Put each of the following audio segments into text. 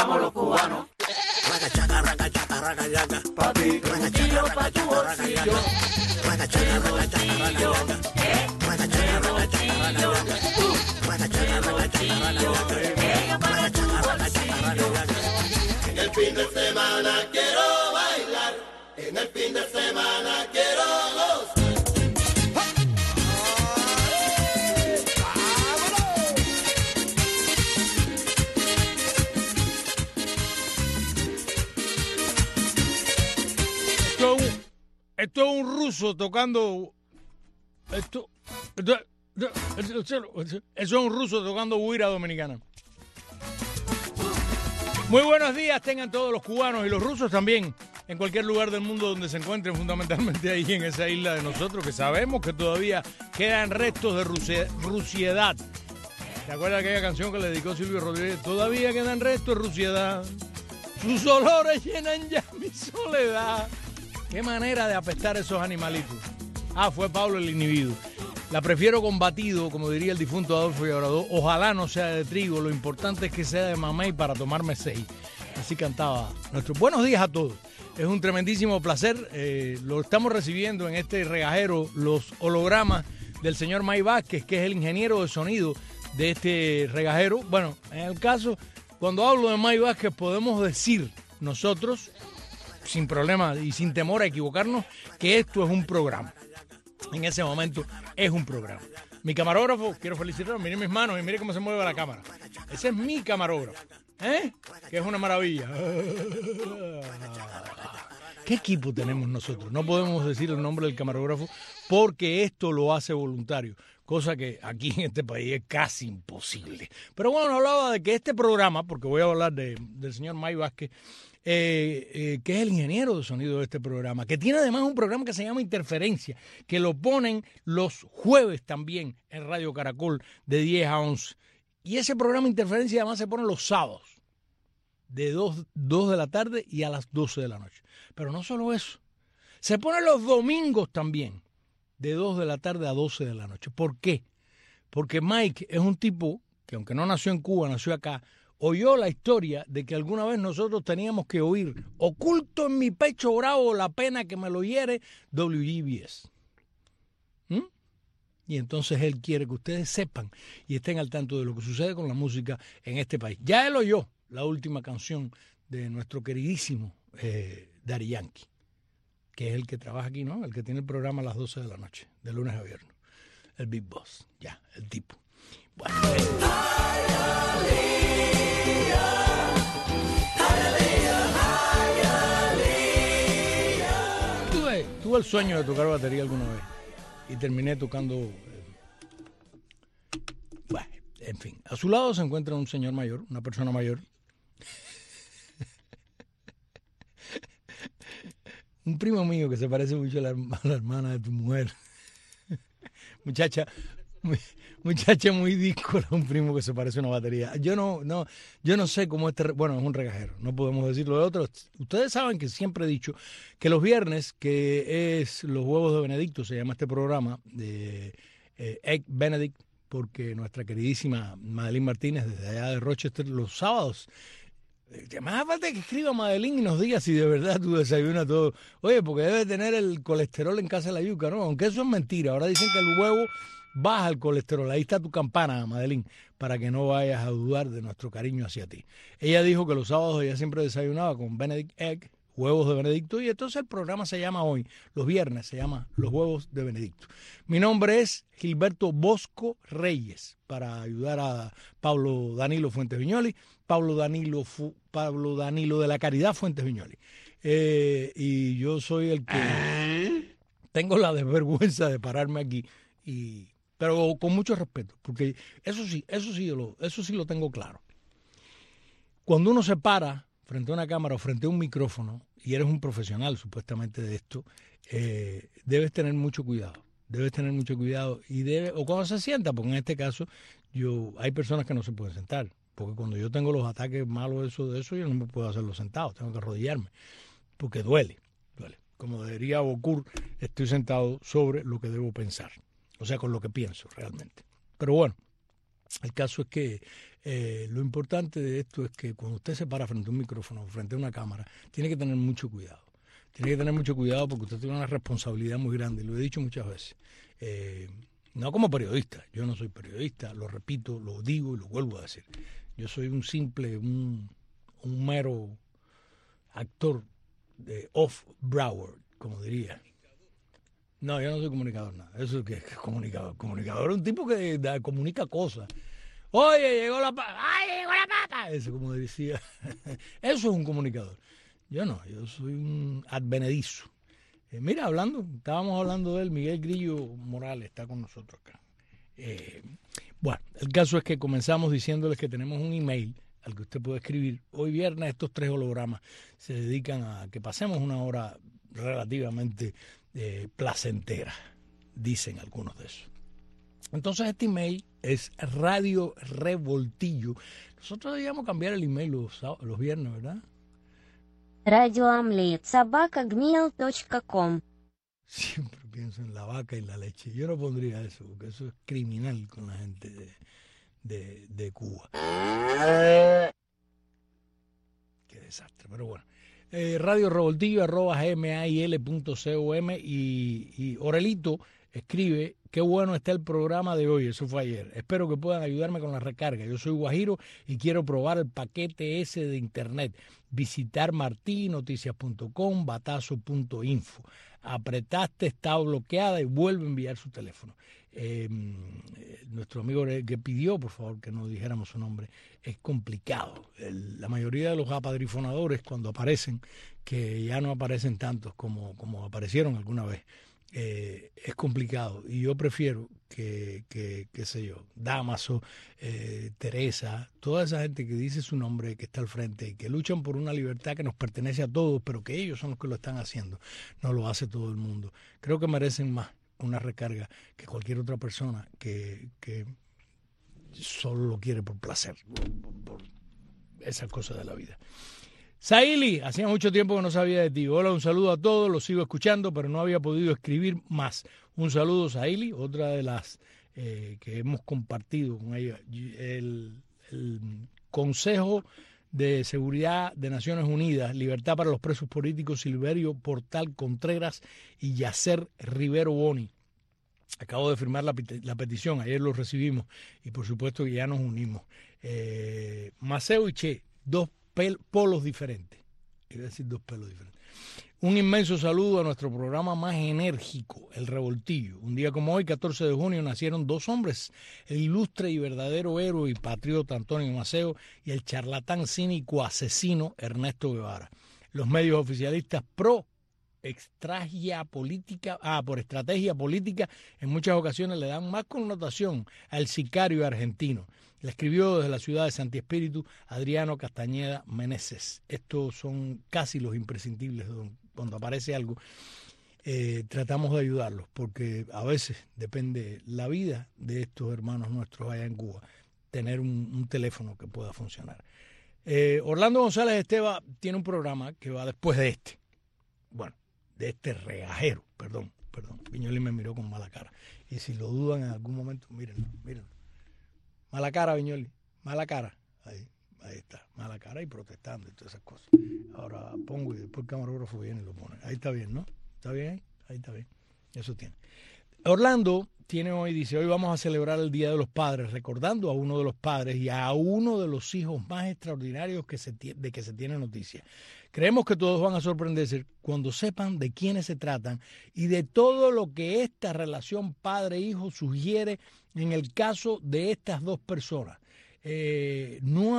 estamos los cubanos. Papi, un kilo pa' tu bolsillo. En el fin de semana quiero bailar, en el fin de semana quiero gozar. Esto es un ruso tocando. Eso es un ruso tocando guira dominicana. Muy buenos días tengan todos los cubanos y los rusos también, en cualquier lugar del mundo donde se encuentren, fundamentalmente ahí en esa isla de nosotros, que sabemos que todavía quedan restos de rusiedad. ¿Te acuerdas de aquella canción que le dedicó Silvio Rodríguez? Todavía quedan restos de rusiedad. Sus olores llenan ya mi soledad. Qué manera de apestar esos animalitos. Fue Pablo el Inhibido. La prefiero con batido, como diría el difunto Adolfo Llauradó. Ojalá no sea de trigo, lo importante es que sea de mamey para tomarme 6. Así cantaba nuestro. Buenos días a todos. Es un tremendísimo placer. Lo estamos recibiendo en este regajero, los hologramas del señor May Vázquez, que es el ingeniero de sonido de este regajero. Bueno, en el caso, cuando hablo de May Vázquez, podemos decir nosotros, sin problema y sin temor a equivocarnos, que esto es un programa. En ese momento es un programa. Mi camarógrafo, quiero felicitarlo, miren mis manos y miren cómo se mueve la cámara. Ese es mi camarógrafo, que es una maravilla. ¿Qué equipo tenemos nosotros? No podemos decir el nombre del camarógrafo porque esto lo hace voluntario, cosa que aquí en este país es casi imposible. Pero bueno, hablaba de que este programa, porque voy a hablar del señor May Vázquez, que es el ingeniero de sonido de este programa, que tiene además un programa que se llama Interferencia, que lo ponen los jueves también en Radio Caracol de 10 a 11. Y ese programa Interferencia además se pone los sábados, de 2 de la tarde y a las 12 de la noche. Pero no solo eso, se pone los domingos también, de 2 de la tarde a 12 de la noche. ¿Por qué? Porque Mike es un tipo que, aunque no nació en Cuba, nació acá, oyó la historia de que alguna vez nosotros teníamos que oír, oculto en mi pecho bravo la pena que me lo hiere, WGBS. Y entonces él quiere que ustedes sepan y estén al tanto de lo que sucede con la música en este país. Ya él oyó la última canción de nuestro queridísimo Daddy Yankee, que es el que trabaja aquí, ¿no? El que tiene el programa a las 12 de la noche, de lunes a viernes. El Big Boss, ya, el tipo. Bueno, tuve el sueño de tocar batería alguna vez y terminé tocando. Bueno, en fin, a su lado se encuentra un señor mayor, una persona mayor. Un primo mío que se parece mucho a la hermana de tu mujer. Muchacha muy díscola, un primo que se parece a una batería. Yo no sé cómo bueno, es un regajero, no podemos decirlo de otros. Ustedes saben que siempre he dicho que los viernes, que es Los Huevos de Benedicto, se llama este programa, de Egg Benedict, porque nuestra queridísima Madeline Martínez, desde allá de Rochester, los sábados, más falta que escriba Madeline y nos diga si de verdad tú desayunas todo. Oye, porque debe tener el colesterol en casa de la yuca, ¿no? Aunque eso es mentira. Ahora dicen que el huevo baja el colesterol. Ahí está tu campana, Madeline, para que no vayas a dudar de nuestro cariño hacia ti. Ella dijo que los sábados ella siempre desayunaba con Benedict Egg, huevos de Benedicto, y entonces el programa se llama hoy, los viernes se llama Los Huevos de Benedicto. Mi nombre es Gilberto Bosco Reyes, para ayudar a Pablo Danilo Fuentes Viñoli, Pablo Danilo de la Caridad Fuentes Viñoli. Y yo soy el que tengo la desvergüenza de pararme aquí, pero con mucho respeto, porque eso sí lo tengo claro. Cuando uno se para frente a una cámara o frente a un micrófono, y eres un profesional supuestamente de esto, debes tener mucho cuidado. O cuando se sienta, porque en este caso hay personas que no se pueden sentar, porque cuando yo tengo los ataques malos de eso, yo no me puedo hacerlo sentado, tengo que arrodillarme, porque duele. Como diría Bocur, estoy sentado sobre lo que debo pensar, o sea, con lo que pienso realmente. Pero bueno, El caso es que lo importante de esto es que cuando usted se para frente a un micrófono, frente a una cámara, tiene que tener mucho cuidado. Tiene que tener mucho cuidado porque usted tiene una responsabilidad muy grande, lo he dicho muchas veces. No como periodista, yo no soy periodista, lo repito, lo digo y lo vuelvo a decir. Yo soy un simple, un mero actor de off-Broward, como diría. No, yo no soy comunicador, nada. Eso es que es comunicador. Comunicador es un tipo que comunica cosas. Oye, llegó la papa. ¡Ay, llegó la papa! Eso, como decía. Eso es un comunicador. Yo no, yo soy un advenedizo. Mira, estábamos hablando de él, Miguel Grillo Morales está con nosotros acá. Bueno, el caso es que comenzamos diciéndoles que tenemos un email al que usted puede escribir. Hoy viernes estos 3 hologramas se dedican a que pasemos una hora relativamente placentera, dicen algunos de esos. Entonces este email es Radio Revoltillo. Nosotros debíamos cambiar el email los viernes, ¿verdad? radioamlet@gmail.com. Siempre pienso en la vaca y la leche. Yo no pondría eso, porque eso es criminal con la gente de Cuba. Qué desastre, pero bueno. Radio Revoltillo @gmail.com y Orelito escribe: qué bueno está el programa de hoy, eso fue ayer. Espero que puedan ayudarme con la recarga. Yo soy guajiro y quiero probar el paquete ese de internet. Visitar martinoticias.com, batazo.info. Apretaste, está bloqueada y vuelve a enviar su teléfono. Nuestro amigo que pidió, por favor, que no dijéramos su nombre, es complicado. La mayoría de los apadrifonadores, cuando aparecen, que ya no aparecen tantos como aparecieron alguna vez, es complicado. Y yo prefiero qué sé yo, Damaso, Teresa, toda esa gente que dice su nombre, que está al frente y que luchan por una libertad que nos pertenece a todos, pero que ellos son los que lo están haciendo. No lo hace todo el mundo. Creo que merecen más una recarga que cualquier otra persona que solo lo quiere por placer, por esas cosas de la vida. Saili, hacía mucho tiempo que no sabía de ti. Hola, un saludo a todos, los sigo escuchando, pero no había podido escribir más. Un saludo, Saili, otra de las que hemos compartido con ella. El Consejo de Seguridad de Naciones Unidas, Libertad para los Presos Políticos, Silverio Portal Contreras y Yacer Rivero Boni. Acabo de firmar la petición, ayer lo recibimos y por supuesto que ya nos unimos. Maceo y Che, 2 polos diferentes. Iba a decir 2 pelos diferentes. Un inmenso saludo a nuestro programa más enérgico, El Revoltillo. Un día como hoy, 14 de junio, nacieron 2 hombres, el ilustre y verdadero héroe y patriota Antonio Maceo y el charlatán cínico asesino Ernesto Guevara. Los medios oficialistas por estrategia política, en muchas ocasiones le dan más connotación al sicario argentino. Le escribió desde la ciudad de Santi Espíritu Adriano Castañeda Meneses. Estos son casi los imprescindibles. Cuando aparece algo, tratamos de ayudarlos, porque a veces depende la vida de estos hermanos nuestros allá en Cuba, tener un teléfono que pueda funcionar. Orlando González Esteva tiene un programa que va después de este. Bueno, de este regajero, perdón. Viñoli me miró con mala cara. Y si lo dudan en algún momento, mírenlo. Mala cara, Viñoli, mala cara. Ahí está, mala cara y protestando y todas esas cosas. Ahora pongo y después el camarógrafo viene y lo pone. Ahí está bien, ¿no? ¿Está bien ahí? Ahí está bien. Eso tiene. Orlando dice, hoy vamos a celebrar el Día de los Padres, recordando a uno de los padres y a uno de los hijos más extraordinarios de que se tiene noticia. Creemos que todos van a sorprenderse cuando sepan de quiénes se tratan y de todo lo que esta relación padre-hijo sugiere en el caso de estas 2 personas. No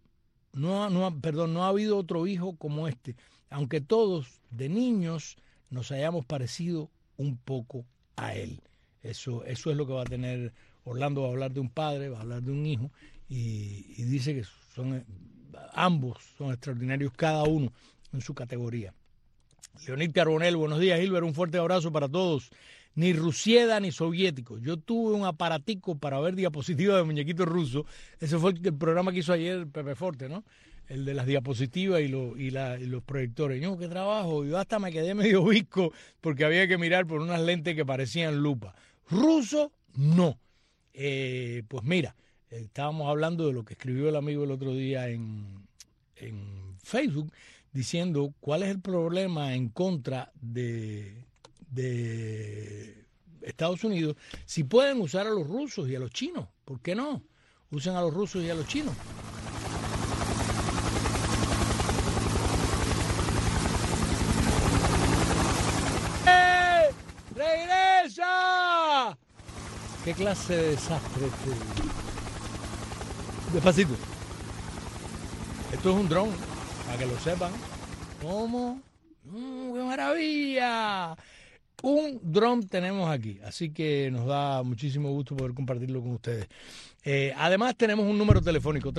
ha habido otro hijo como este, aunque todos de niños nos hayamos parecido un poco a él. Eso es lo que va a tener Orlando. Va a hablar de un padre, va a hablar de un hijo y dice que ambos son extraordinarios, cada uno en su categoría. Leonid Carbonell, buenos días, Hilbert, un fuerte abrazo para todos. Ni rusieda ni soviético. Yo tuve un aparatico para ver diapositivas de muñequitos rusos. Ese fue el programa que hizo ayer Pepe Forte, ¿no? El de las diapositivas y los proyectores. Yo, qué trabajo. Yo hasta me quedé medio visco porque había que mirar por unas lentes que parecían lupa. Ruso, no. Pues mira, Estábamos hablando de lo que escribió el amigo el otro día en Facebook, diciendo cuál es el problema en contra de Estados Unidos. Si pueden usar a los rusos y a los chinos, ¿por qué no? Usen a los rusos y a los chinos. ¡Regresa! ¿Qué clase de desastre este? Despacito. Esto es un dron, para que lo sepan. ¿Cómo? ¡Qué maravilla! Un dron tenemos aquí, así que nos da muchísimo gusto poder compartirlo con ustedes. Además tenemos un número telefónico,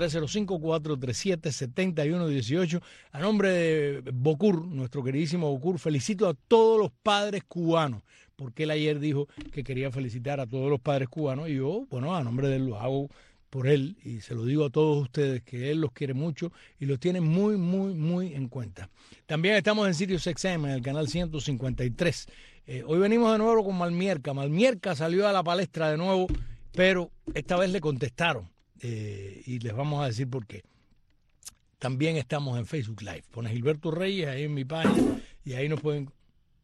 305-437-7118. A nombre de Bocur, nuestro queridísimo Bocur, felicito a todos los padres cubanos, porque él ayer dijo que quería felicitar a todos los padres cubanos, y yo, bueno, a nombre de él lo hago por él, y se lo digo a todos ustedes, que él los quiere mucho y los tiene muy, muy, muy en cuenta. También estamos en Sirius XM, en el canal 153. Hoy venimos de nuevo con Malmierca. Malmierca salió a la palestra de nuevo, pero esta vez le contestaron, y les vamos a decir por qué. También estamos en Facebook Live. Pone Gilberto Reyes ahí en mi página y ahí nos pueden...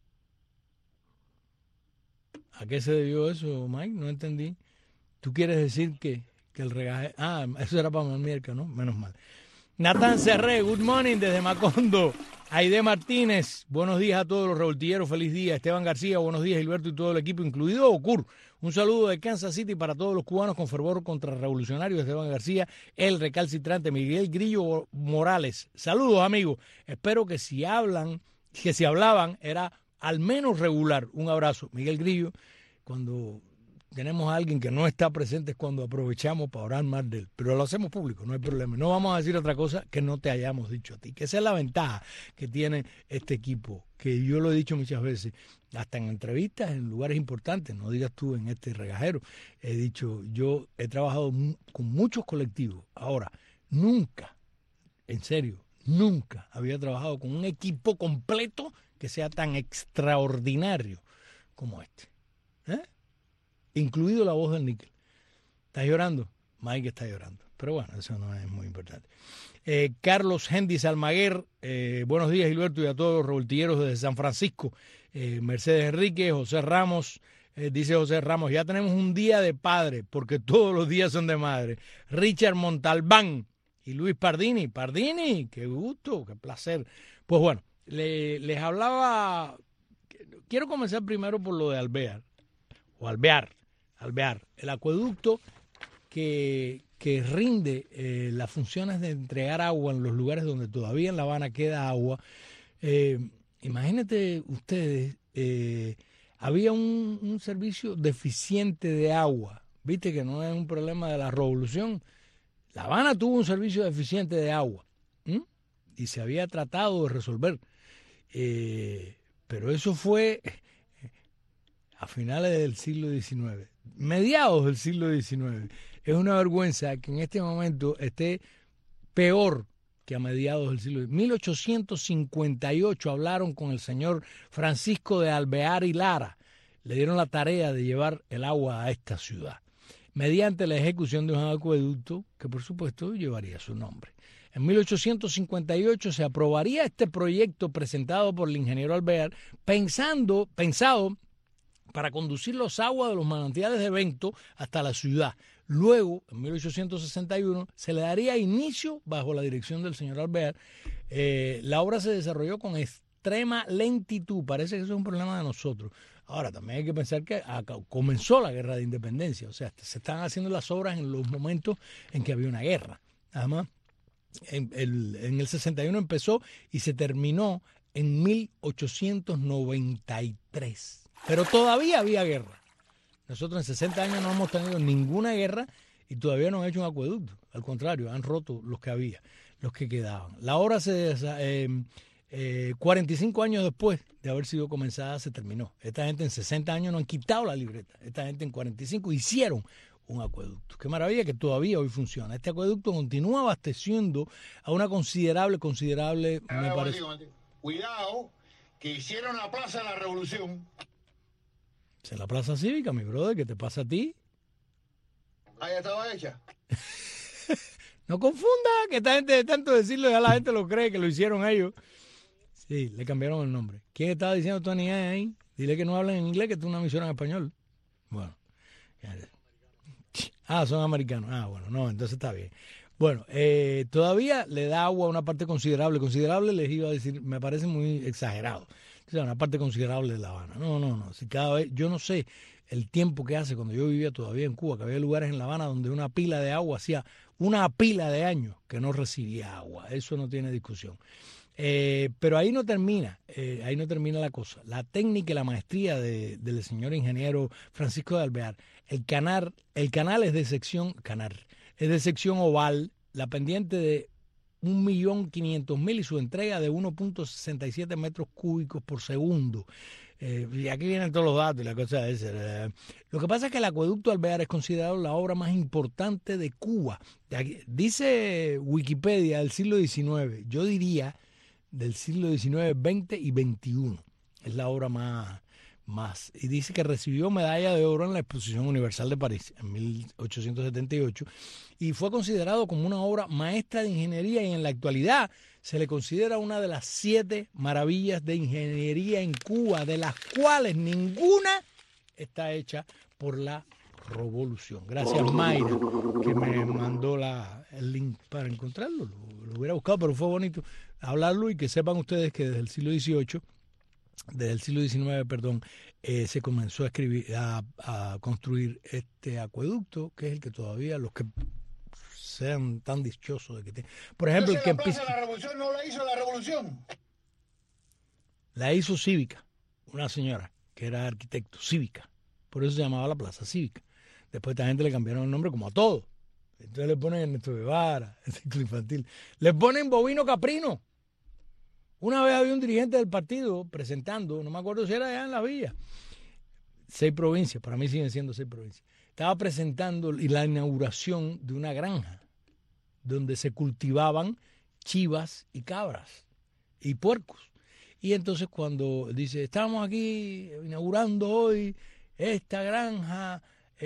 ¿A qué se debió eso, Mike? No entendí. ¿Tú quieres decir que el regaje... Ah, eso era para Malmierca, ¿no? Menos mal. Natán Cerré, good morning desde Macondo. Aide Martínez, buenos días a todos los revoltilleros, feliz día. Esteban García, buenos días, Gilberto y todo el equipo, incluido Ocur. Un saludo de Kansas City para todos los cubanos con fervor contrarrevolucionario. Esteban García, el recalcitrante Miguel Grillo Morales. Saludos, amigos. Espero que si hablaban, era al menos regular. Un abrazo. Miguel Grillo, cuando tenemos a alguien que no está presente es cuando aprovechamos para orar más de él. Pero lo hacemos público, no hay problema. No vamos a decir otra cosa que no te hayamos dicho a ti. Que esa es la ventaja que tiene este equipo, que yo lo he dicho muchas veces, hasta en entrevistas, en lugares importantes, no digas tú en este regajero. He dicho, yo he trabajado con muchos colectivos. Ahora, nunca, en serio, nunca había trabajado con un equipo completo que sea tan extraordinario como este. Incluido la voz del níquel. ¿Estás llorando? Mike está llorando. Pero bueno, eso no es muy importante. Carlos Hendis Almaguer, buenos días, Gilberto, y a todos los revoltilleros desde San Francisco. Mercedes Enrique, José Ramos, dice José Ramos, ya tenemos un día de padre, porque todos los días son de madre. Richard Montalbán y Luis Pardini. Pardini, qué gusto, qué placer. Pues bueno, les hablaba, quiero comenzar primero por lo de Alvear, o Alvear, el acueducto que rinde las funciones de entregar agua en los lugares donde todavía en La Habana queda agua. Imagínate ustedes, había un servicio deficiente de agua. Viste que no es un problema de la revolución. La Habana tuvo un servicio deficiente de agua, y se había tratado de resolver. Pero eso fue a finales del siglo XIX, mediados del siglo XIX. Es una vergüenza que en este momento esté peor que a mediados del siglo XIX. 1858 hablaron con el señor Francisco de Alvear y Lara. Le dieron la tarea de llevar el agua a esta ciudad, mediante la ejecución de un acueducto que por supuesto llevaría su nombre. En 1858 se aprobaría este proyecto presentado por el ingeniero Alvear, pensado para conducir los aguas de los manantiales de Vento hasta la ciudad. Luego, en 1861, se le daría inicio bajo la dirección del señor Alvear. La obra se desarrolló con extrema lentitud. Parece que eso es un problema de nosotros. Ahora, también hay que pensar que comenzó la guerra de independencia. O sea, se están haciendo las obras en los momentos en que había una guerra. Además, en el 61 empezó y se terminó en 1893. Pero todavía había guerra. Nosotros en 60 años no hemos tenido ninguna guerra y todavía no han hecho un acueducto. Al contrario, han roto los que había, los que quedaban. La obra 45 años después de haber sido comenzada se terminó. Esta gente en 60 años no han quitado la libreta. Esta gente en 45 hicieron un acueducto. Qué maravilla que todavía hoy funciona. Este acueducto continúa abasteciendo a una considerable, me parece. Cuidado, que hicieron la Plaza de la Revolución. Es la Plaza Cívica, mi brother, ¿qué te pasa a ti? Ahí estaba hecha. No confunda, que esta gente de tanto decirlo ya la gente lo cree que lo hicieron ellos. Sí, le cambiaron el nombre. ¿Quién estaba diciendo Tony ahí? Dile que no hablan en inglés, que tú una emisora en español. Bueno. Son americanos. Bueno, no, entonces está bien. Bueno, todavía le da agua a una parte considerable. Considerable les iba a decir, me parece muy exagerado. O sea, una parte considerable de La Habana. No. Si cada vez, yo no sé el tiempo que hace cuando yo vivía todavía en Cuba, que había lugares en La Habana donde una pila de agua hacía una pila de años que no recibía agua. Eso no tiene discusión. Pero ahí no termina la cosa. La técnica y la maestría del señor ingeniero Francisco de Alvear. El canal es de sección oval, la pendiente de 1.500.000 y su entrega de 1.67 metros cúbicos por segundo. Y aquí vienen todos los datos y la cosa esa. Lo que pasa es que el acueducto Alvear es considerado la obra más importante de Cuba. Dice Wikipedia del siglo XIX, yo diría del siglo XIX, XX y XXI. Es la obra más. Y dice que recibió medalla de oro en la Exposición Universal de París en 1878 y fue considerado como una obra maestra de ingeniería y en la actualidad se le considera una de las 7 maravillas de ingeniería en Cuba, de las cuales ninguna está hecha por la revolución. Gracias Mayra, que me mandó el link para encontrarlo. Lo hubiera buscado, pero fue bonito hablarlo y que sepan ustedes que desde el siglo XIX, se comenzó a construir este acueducto, que es el que todavía los que sean tan dichosos de que tienen. Por ejemplo, el que la Plaza de la Revolución no la hizo la Revolución. La hizo Cívica, una señora que era arquitecto, Cívica. Por eso se llamaba la Plaza Cívica. Después esta gente le cambiaron el nombre como a todo. Entonces le ponen Ernesto Guevara, el ciclo infantil. Le ponen Bovino Caprino. Una vez había un dirigente del partido presentando, no me acuerdo si era allá en la villa, 6 provincias, para mí siguen siendo 6 provincias. Estaba presentando la inauguración de una granja donde se cultivaban chivas y cabras y puercos. Y entonces cuando dice, estamos aquí inaugurando hoy esta granja,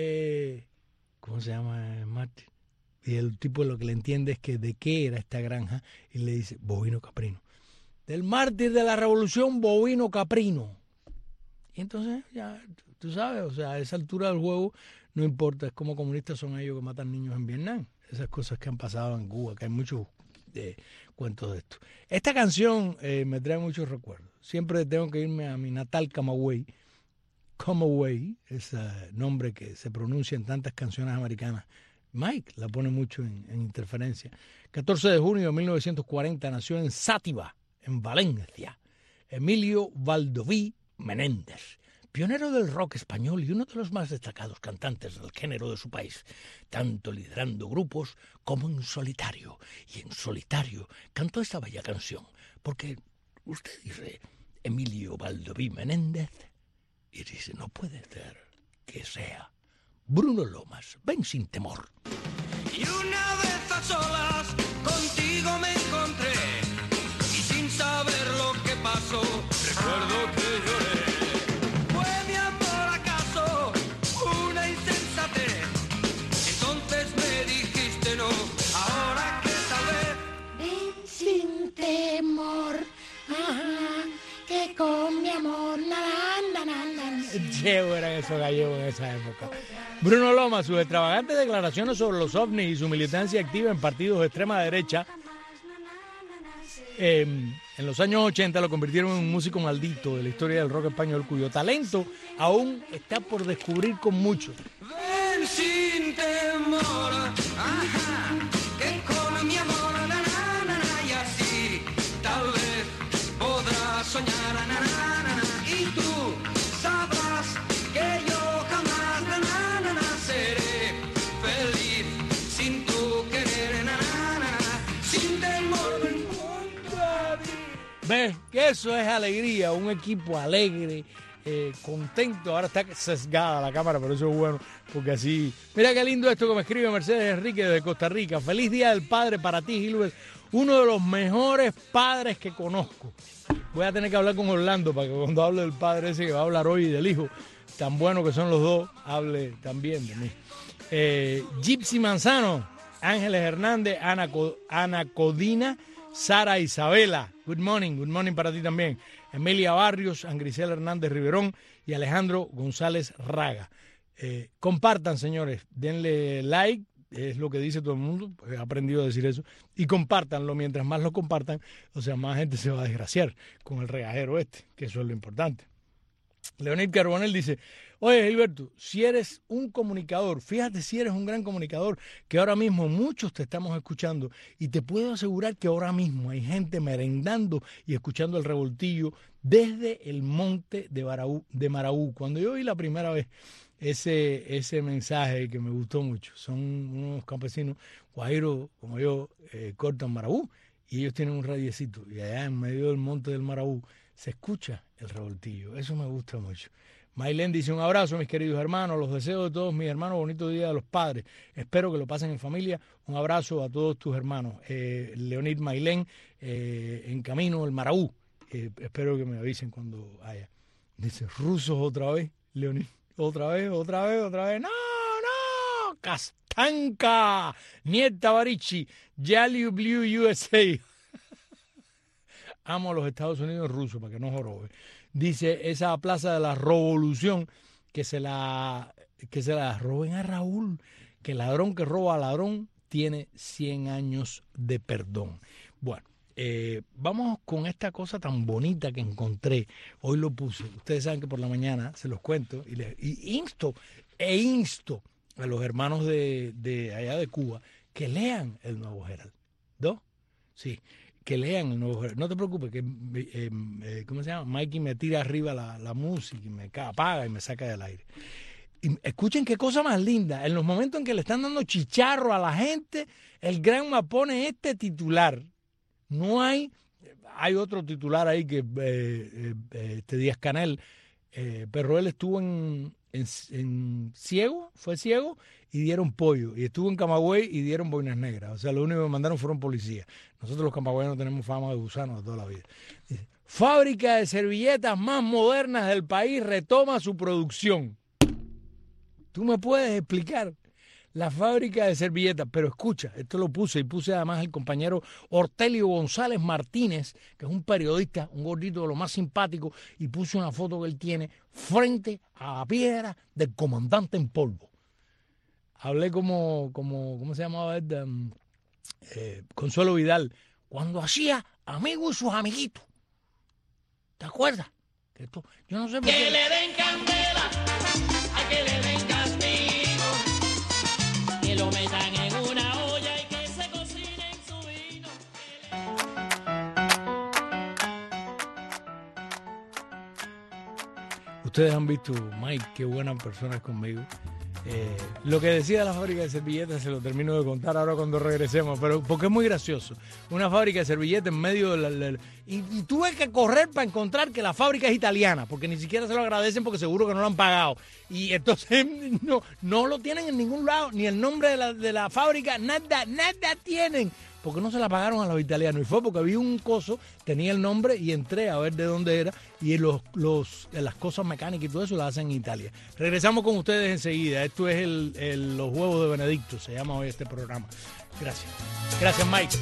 ¿cómo se llama, Martín? Y el tipo lo que le entiende es que de qué era esta granja y le dice, Bovino Caprino. Del mártir de la revolución, Bovino Caprino. Y entonces, ya, tú sabes, o sea, a esa altura del juego no importa, es como comunistas son ellos que matan niños en Vietnam. Esas cosas que han pasado en Cuba, que hay muchos cuentos de esto. Esta canción me trae muchos recuerdos. Siempre tengo que irme a mi natal Camagüey. Camagüey, ese nombre que se pronuncia en tantas canciones americanas. Mike la pone mucho en interferencia. 14 de junio de 1940 nació en Sátiva, en Valencia, Emilio Baldoví Menéndez, pionero del rock español y uno de los más destacados cantantes del género de su país, tanto liderando grupos como en solitario. Y en solitario cantó esta bella canción, porque usted dice Emilio Baldoví Menéndez y dice, no puede ser que sea Bruno Lomas, ven sin temor. Y una vez a solas contigo me encontré y sin saber lo que pasó, recuerdo que lloré. ¿Fue mi amor acaso una insensatez? Entonces me dijiste no, ahora que tal vez. Ven sin temor, ajá, que con mi amor, Che, eran esos gallegos en esa época. Bruno Lomas, sus extravagantes declaraciones sobre los ovnis y su militancia activa en partidos de extrema derecha, en los años 80 lo convirtieron en un músico maldito de la historia del rock español, cuyo talento aún está por descubrir con mucho. Ven sin temor, ajá, que con mi amor, y así tal vez podrás soñar, y tú sabrás que yo jamás, seré feliz sin tu querer, sin temor. ¿Ves? Que eso es alegría, un equipo alegre, contento. Ahora está sesgada la cámara, pero eso es bueno, porque así... Mira qué lindo esto que me escribe Mercedes Enrique de Costa Rica. Feliz Día del Padre para ti, Gilbert. Uno de los mejores padres que conozco. Voy a tener que hablar con Orlando para que cuando hable del padre ese que va a hablar hoy y del hijo, tan bueno que son los dos, hable también de mí. Gypsy Manzano, Ángeles Hernández, Ana Codina, Sara Isabela. Good morning para ti también. Emilia Barrios, Angrisel Hernández Riverón y Alejandro González Raga. Compartan, señores, denle like, es lo que dice todo el mundo, he aprendido a decir eso, y compártanlo. Mientras más lo compartan, o sea, más gente se va a desgraciar con el regajero que eso es lo importante. Leonid Carbonell dice: oye, Gilberto, si eres un comunicador, fíjate si eres un gran comunicador, que ahora mismo muchos te estamos escuchando, y te puedo asegurar que ahora mismo hay gente merendando y escuchando el revoltillo desde el monte de Maraú. Cuando yo vi la primera vez ese mensaje, que me gustó mucho, son unos campesinos guajiros como yo, cortan Maraú, y ellos tienen un radiecito, y allá en medio del monte del Maraú se escucha el revoltillo. Eso me gusta mucho. Maylén dice: un abrazo, mis queridos hermanos, los deseo de todos mis hermanos, bonito Día de los Padres, espero que lo pasen en familia, un abrazo a todos tus hermanos. Leonid Maylén, en camino el Maraú, espero que me avisen cuando haya. Dice: rusos otra vez, Leonid, otra vez, no, Castanca, Nieta Barichi, Yali Blue USA. Amo a los Estados Unidos rusos, para que no jorobe. Dice: esa plaza de la Revolución, que se la roben a Raúl, que ladrón que roba a ladrón tiene 100 años de perdón. Bueno, vamos con esta cosa tan bonita que encontré. Hoy lo puse. Ustedes saben que por la mañana se los cuento y insto a los hermanos de allá de Cuba que lean el Nuevo Herald. ¿No? Sí. Que lean el Nuevo Herald. No te preocupes, que ¿cómo se llama? Mikey me tira arriba la música y me apaga y me saca del aire. Y escuchen qué cosa más linda. En los momentos en que le están dando chicharro a la gente, el Granma pone este titular. No hay otro titular ahí que Díaz Canel, pero él estuvo en Ciego, fue Ciego, y dieron pollo, y estuvo en Camagüey y dieron boinas negras. O sea, lo único que mandaron fueron policías. Nosotros los camagüeyanos tenemos fama de gusanos de toda la vida. Dice: fábrica de servilletas más modernas del país retoma su producción. ¿Tú me puedes explicar? La fábrica de servilletas, pero escucha, esto lo puse, y puse además el compañero Ortelio González Martínez, que es un periodista, un gordito de lo más simpático, y puse una foto que él tiene frente a la piedra del comandante en polvo. Hablé como ¿cómo se llamaba? Consuelo Vidal, cuando hacía Amigos y sus amiguitos. ¿Te acuerdas? Yo no sé por qué. Que le den candela, a que le den castigo, que lo metan en una olla y que se cocine en su vino. Ustedes han visto, Mike, qué buena persona es conmigo. Lo que decía la fábrica de servilletas se lo termino de contar ahora cuando regresemos, pero porque es muy gracioso. Una fábrica de servilletas en medio de y tuve que correr para encontrar que la fábrica es italiana, porque ni siquiera se lo agradecen porque seguro que no lo han pagado. Y entonces no lo tienen en ningún lado, ni el nombre de la fábrica, nada tienen. Porque no se la pagaron a los italianos. Y fue porque vi un coso, tenía el nombre y entré a ver de dónde era. Y las cosas mecánicas y todo eso las hacen en Italia. Regresamos con ustedes enseguida. Esto es los huevos de Benedicto. Se llama hoy este programa. Gracias. Gracias, Mike.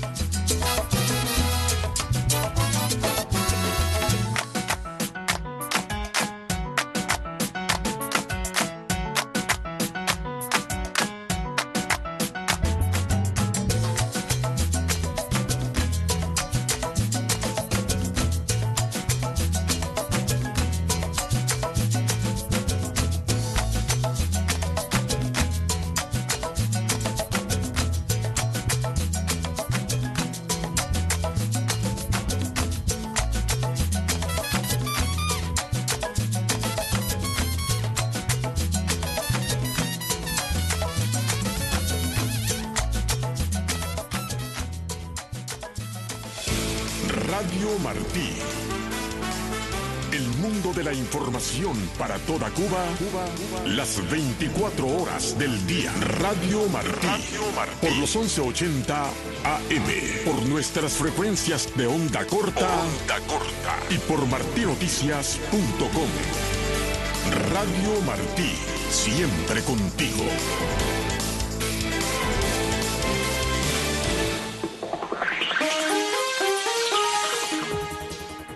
Radio Martí. El mundo de la información para toda Cuba, las 24 horas del día. Radio Martí. Por los 1180 AM. Por nuestras frecuencias de onda corta. Y por martinoticias.com. Radio Martí. Siempre contigo.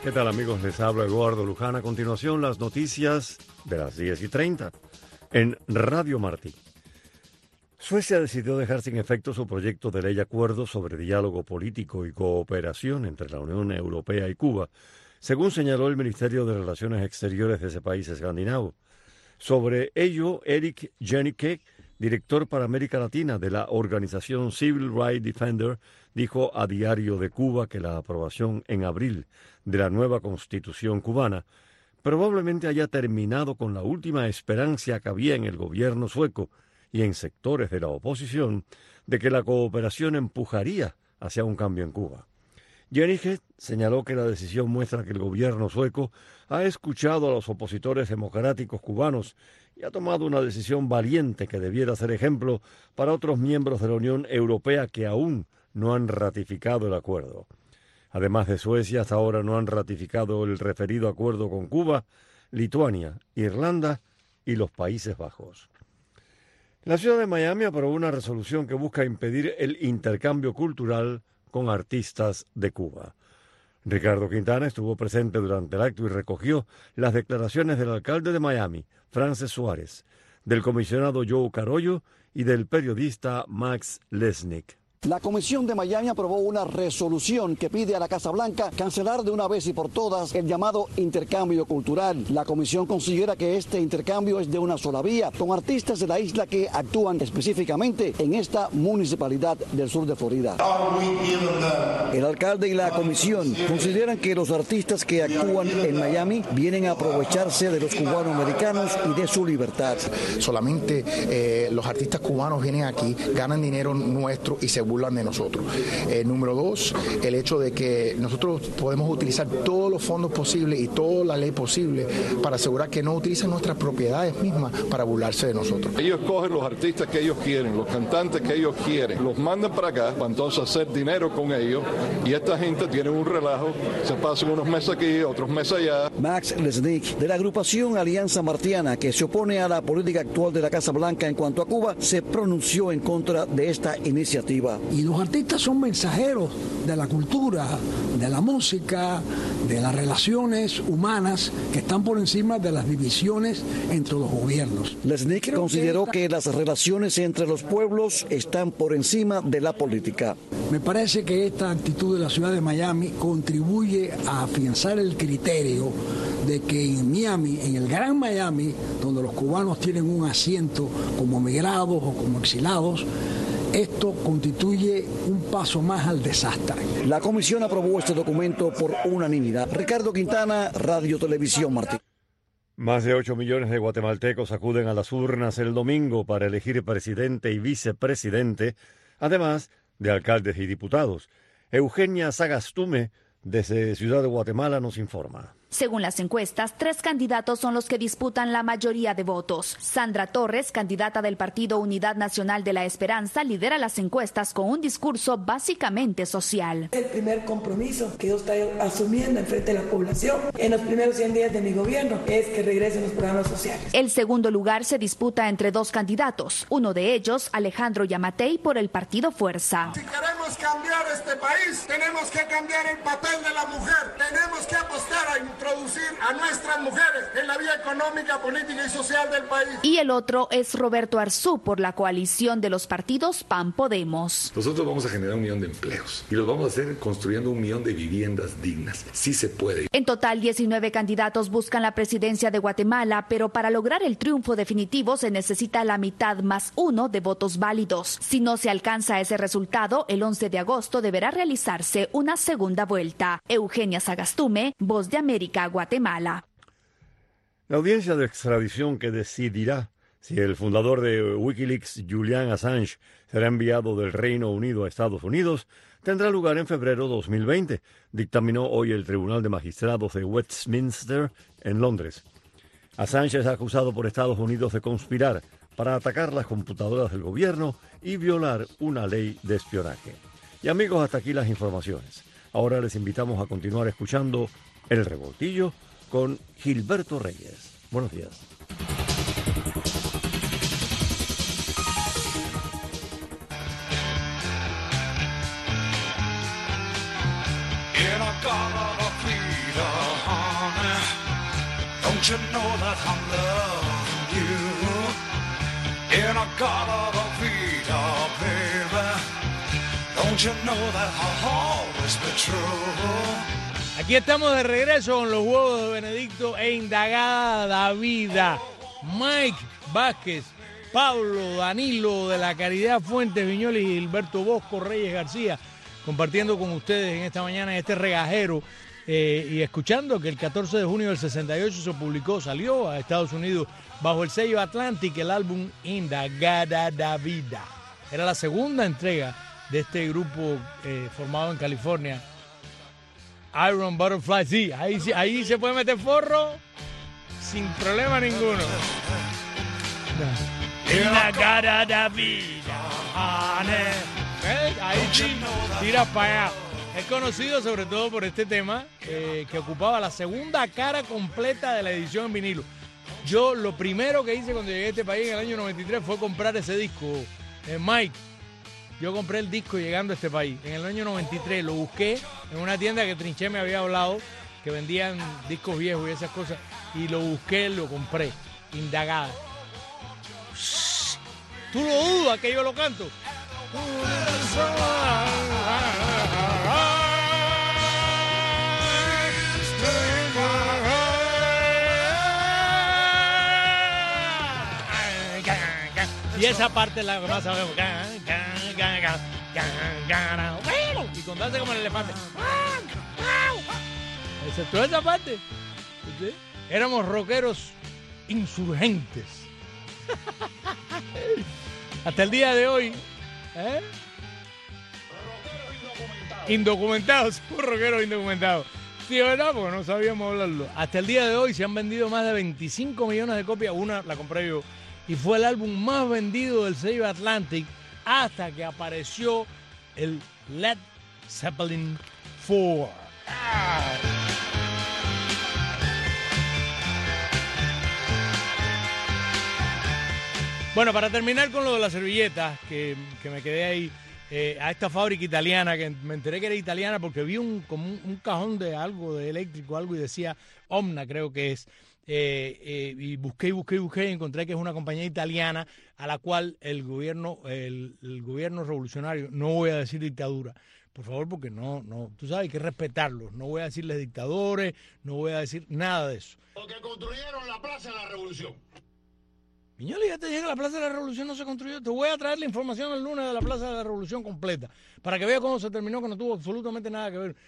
¿Qué tal, amigos? Les habla Eduardo Luján. A continuación, las noticias de las 10:30 en Radio Martí. Suecia decidió dejar sin efecto su proyecto de ley acuerdo sobre diálogo político y cooperación entre la Unión Europea y Cuba, según señaló el Ministerio de Relaciones Exteriores de ese país escandinavo. Sobre ello, Erik Jennike, director para América Latina de la organización Civil Rights Defender, dijo a Diario de Cuba que la aprobación en abril de la nueva constitución cubana probablemente haya terminado con la última esperanza que había en el gobierno sueco y en sectores de la oposición de que la cooperación empujaría hacia un cambio en Cuba. Jennike señaló que la decisión muestra que el gobierno sueco ha escuchado a los opositores democráticos cubanos y ha tomado una decisión valiente que debiera ser ejemplo para otros miembros de la Unión Europea que aún no han ratificado el acuerdo. Además de Suecia, hasta ahora no han ratificado el referido acuerdo con Cuba, Lituania, Irlanda y los Países Bajos. La ciudad de Miami aprobó una resolución que busca impedir el intercambio cultural con artistas de Cuba. Ricardo Quintana estuvo presente durante el acto y recogió las declaraciones del alcalde de Miami, Frances Suárez, del comisionado Joe Carollo y del periodista Max Lesnick. La Comisión de Miami aprobó una resolución que pide a la Casa Blanca cancelar de una vez y por todas el llamado intercambio cultural. La Comisión considera que este intercambio es de una sola vía, con artistas de la isla que actúan específicamente en esta municipalidad del sur de Florida. El alcalde y la Comisión consideran que los artistas que actúan en Miami vienen a aprovecharse de los cubanoamericanos y de su libertad. Solamente los artistas cubanos vienen aquí, ganan dinero nuestro y se burlan de nosotros. Número dos, el hecho de que nosotros podemos utilizar todos los fondos posibles y toda la ley posible para asegurar que no utilizan nuestras propiedades mismas para burlarse de nosotros. Ellos cogen los artistas que ellos quieren, los cantantes que ellos quieren, los mandan para acá para entonces hacer dinero con ellos y esta gente tiene un relajo, se pasan unos meses aquí, otros meses allá. Max Lesnick, de la agrupación Alianza Martiana, que se opone a la política actual de la Casa Blanca en cuanto a Cuba, se pronunció en contra de esta iniciativa. Y los artistas son mensajeros de la cultura, de la música, de las relaciones humanas que están por encima de las divisiones entre los gobiernos. Lesnick consideró que las relaciones entre los pueblos están por encima de la política. Me parece que esta actitud de la ciudad de Miami contribuye a afianzar el criterio de que en Miami, en el Gran Miami, donde los cubanos tienen un asiento como migrados o como exilados, esto constituye un paso más al desastre. La comisión aprobó este documento por unanimidad. Ricardo Quintana, Radio Televisión Martí. Más de 8 millones de guatemaltecos acuden a las urnas el domingo para elegir presidente y vicepresidente, además de alcaldes y diputados. Eugenia Sagastume, desde Ciudad de Guatemala, nos informa. Según las encuestas, 3 candidatos son los que disputan la mayoría de votos. Sandra Torres, candidata del Partido Unidad Nacional de la Esperanza, lidera las encuestas con un discurso básicamente social. El primer compromiso que yo estoy asumiendo en frente de la población en los primeros 100 días de mi gobierno es que regresen los programas sociales. El segundo lugar se disputa entre 2 candidatos, uno de ellos, Alejandro Yamatei, por el Partido Fuerza. Si queremos cambiar este país, tenemos que cambiar el papel de la mujer. Tenemos que apostar a introducir a nuestras mujeres en la vida económica, política y social del país. Y el otro es Roberto Arzú por la coalición de los partidos PAN Podemos. Nosotros vamos a generar 1 millón de empleos y los vamos a hacer construyendo 1 millón de viviendas dignas. Sí se puede. En total, 19 candidatos buscan la presidencia de Guatemala, pero para lograr el triunfo definitivo se necesita la mitad más 1 de votos válidos. Si no se alcanza ese resultado, el 11 de agosto deberá realizarse una segunda vuelta. Eugenia Sagastume, Voz de América, Guatemala. La audiencia de extradición que decidirá si el fundador de Wikileaks, Julian Assange, será enviado del Reino Unido a Estados Unidos, tendrá lugar en febrero de 2020, dictaminó hoy el Tribunal de Magistrados de Westminster en Londres. Assange es acusado por Estados Unidos de conspirar para atacar las computadoras del gobierno y violar una ley de espionaje. Y amigos, hasta aquí las informaciones. Ahora les invitamos a continuar escuchando El Revoltillo con Gilberto Reyes. Buenos días. In a garden of freedom. Don't you know that I'm loving you? In a Galata Vida, baby. Don't you know that I'll always be true? Aquí estamos de regreso con los huevos de Benedicto e Indagada la Vida. Mike Vázquez, Pablo, Danilo de la Caridad Fuentes, Viñoles y Gilberto Bosco Reyes García, compartiendo con ustedes en esta mañana en este regajero y escuchando que el 14 de junio del 68 se publicó, salió a Estados Unidos bajo el sello Atlantic el álbum Indagada la Vida. Era la segunda entrega de este grupo formado en California. Iron Butterfly, sí, ahí se puede meter forro sin problema ninguno. Indagada la Vida, ahí sí, tiras para allá. Es conocido sobre todo por este tema que ocupaba la segunda cara completa de la edición en vinilo. Yo lo primero que hice cuando llegué a este país en el año 93 fue comprar ese disco, Mike. Yo compré el disco llegando a este país. En el año 93 lo busqué en una tienda que Trinché me había hablado, que vendían discos viejos y esas cosas, y lo busqué, lo compré. Indagada. ¿Tú lo dudas que yo lo canto? Y esa parte es la que más sabemos. Y contarse como el elefante. Excepto esa parte. ¿Sí? Éramos rockeros insurgentes. Hasta el día de hoy. Indocumentados. Somos rockeros indocumentados. Sí, ¿verdad? Porque no sabíamos hablarlo. Hasta el día de hoy se han vendido más de 25 millones de copias. Una la compré yo. Y fue el álbum más vendido del sello Atlantic hasta que apareció el Led Zeppelin 4. Bueno, para terminar con lo de las servilletas, que me quedé ahí, a esta fábrica italiana, que me enteré que era italiana porque vi como un cajón de algo, de eléctrico, algo, y decía Omna, creo que es. Y busqué y encontré que es una compañía italiana a la cual el gobierno revolucionario, no voy a decir dictadura, por favor, porque no, tú sabes, hay que respetarlos, no voy a decirles dictadores, no voy a decir nada de eso. Porque construyeron la Plaza de la Revolución. Piñoli, ya te dije que la Plaza de la Revolución no se construyó. Te voy a traer la información el lunes de la Plaza de la Revolución completa, para que veas cómo se terminó, que no tuvo absolutamente nada que ver.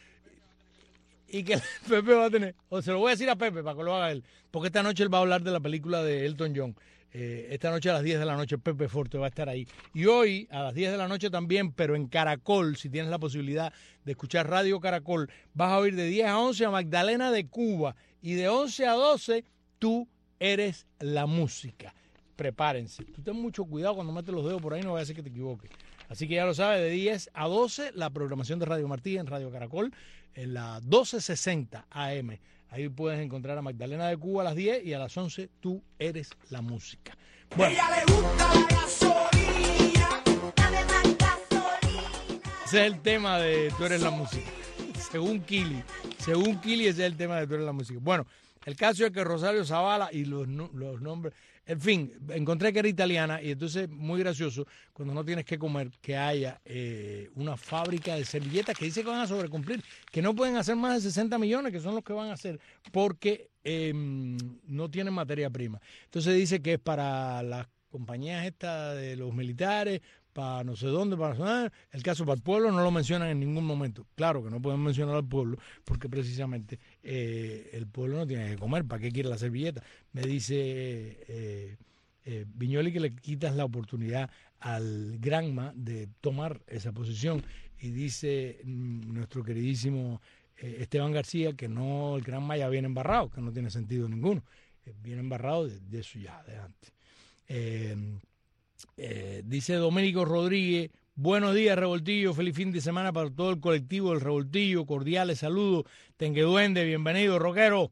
Y que Pepe va a tener, o se lo voy a decir a Pepe para que lo haga él, porque esta noche él va a hablar de la película de Elton John. Esta noche a las 10 de la noche Pepe Forte va a estar ahí. Y hoy a las 10 de la noche también, pero en Caracol, si tienes la posibilidad de escuchar Radio Caracol, vas a oír de 10 a 11 a Magdalena de Cuba y de 11 a 12 Tú Eres la Música. Prepárense. Tú ten mucho cuidado cuando metes los dedos por ahí, no vaya a ser que te equivoques. Así que ya lo sabes, de 10 a 12 la programación de Radio Martí en Radio Caracol, en la 1260 AM. Ahí puedes encontrar a Magdalena de Cuba a las 10 y a las 11 Tú Eres la Música. Bueno, Ella le gusta la gasolina, dame más gasolina. ese es el tema de Tú Eres la Música. Según Kili, ese es el tema de Tú Eres la Música. Bueno, el caso es que Rosario Zavala y los nombres, en fin, encontré que era italiana y entonces muy gracioso cuando no tienes que comer que haya una fábrica de servilletas que dice que van a sobrecumplir, que no pueden hacer más de 60 millones, que son los que van a hacer, porque no tienen materia prima. Entonces dice que es para las compañías estas de los militares, para no sé dónde, para no sé dónde. El caso para el pueblo no lo mencionan en ningún momento. Claro que no pueden mencionar al pueblo porque precisamente el pueblo no tiene que comer. ¿Para qué quiere la servilleta? Me dice Viñoli que le quitas la oportunidad al Granma de tomar esa posición. Y dice nuestro queridísimo Esteban García que no, el Granma ya viene embarrado, que no tiene sentido ninguno. Viene embarrado de eso ya, de antes. Dice Domenico Rodríguez, buenos días Revoltillo, feliz fin de semana para todo el colectivo del Revoltillo, cordiales saludos, Tengueduende, bienvenido rockero.